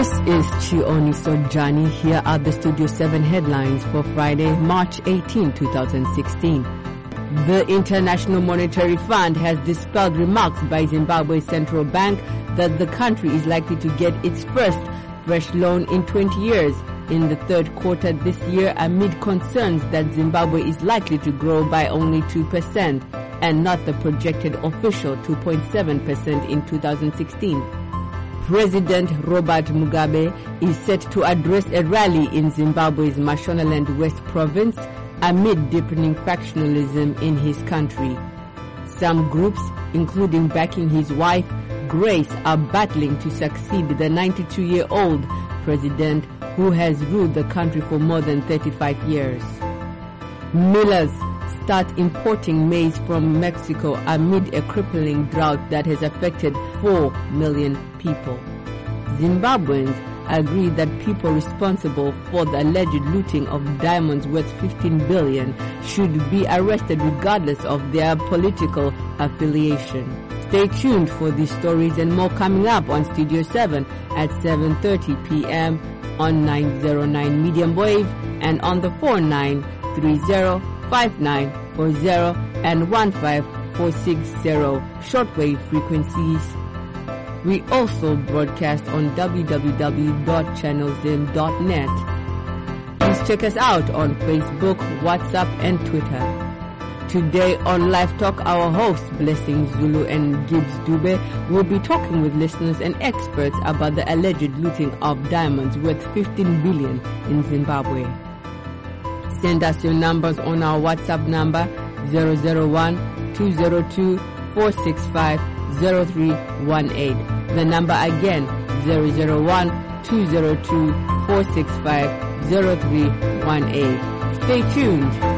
This is Chioni Sojani. Here are the Studio 7 headlines for Friday, March 18, 2016. The International Monetary Fund has dispelled remarks by Zimbabwe's central bank that the country is likely to get its first fresh loan in 20 years in the third quarter this year amid concerns that Zimbabwe is likely to grow by only 2% and not the projected official 2.7% in 2016. President Robert Mugabe is set to address a rally in Zimbabwe's Mashonaland West province amid deepening factionalism in his country. Some groups, including backing his wife, Grace, are battling to succeed the 92-year-old president who has ruled the country for more than 35 years. Millers start importing maize from Mexico amid a crippling drought that has affected 4 million people. Zimbabweans agree that people responsible for the alleged looting of diamonds worth 15 billion should be arrested regardless of their political affiliation. Stay tuned for these stories and more coming up on Studio 7 at 7:30 p.m. on 909 medium wave and on the 4930 5940 and 15460 shortwave frequencies. We also broadcast on www.channelzim.net. Please check us out on Facebook, WhatsApp and Twitter. Today on Live Talk, our hosts Blessing Zulu and Gibbs Dube will be talking with listeners and experts about the alleged looting of diamonds worth 15 billion in Zimbabwe. Send us your numbers on our WhatsApp number 001-202-465-0318. The number again 001-202-465-0318. Stay tuned.